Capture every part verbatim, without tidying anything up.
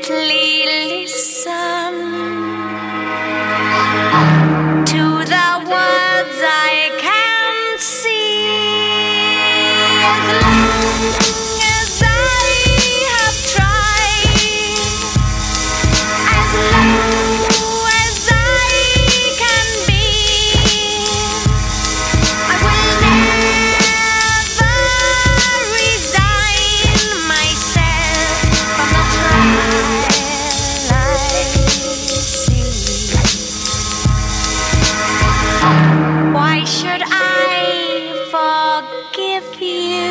listen to the words I can't see. As long as I have tried, as low as I can be, I will never resign myself from the trial I see. Why should I forgive you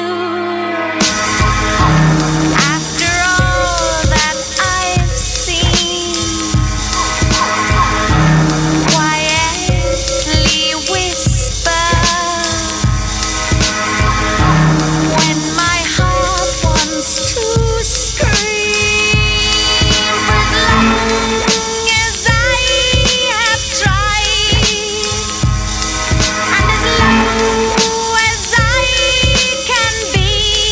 after all that I've seen? Quietly whisper when my heart wants to scream. As long as I have tried, and as low as I can be,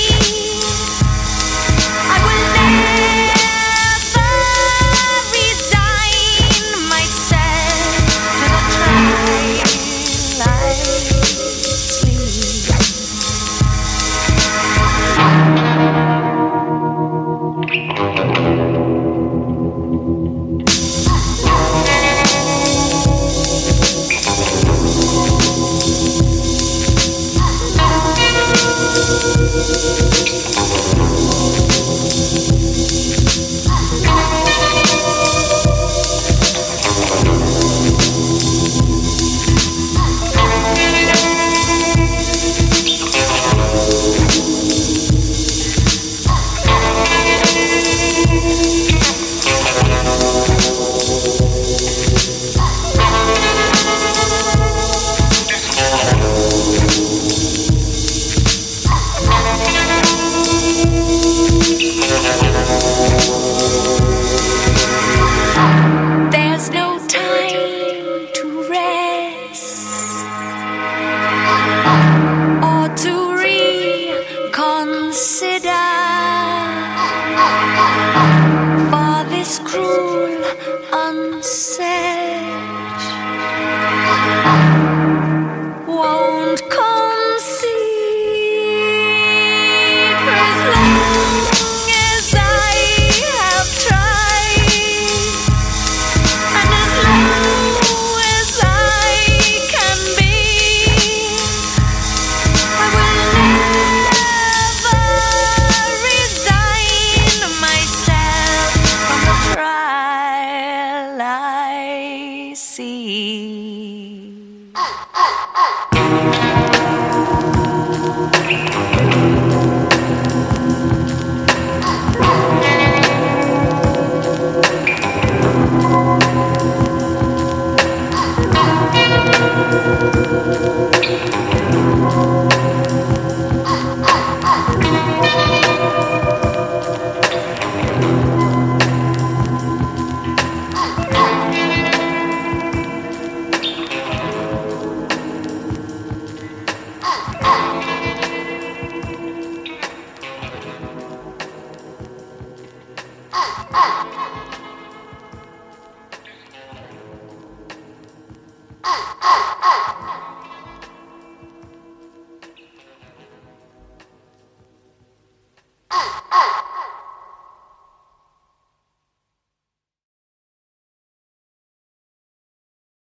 I will never resign myself to the trial I sleep. There's no time to rest or to reconsider, for this cruel onset won't concede. As long as I have tried, and as low as I can be, I will never resign myself from the trial I see.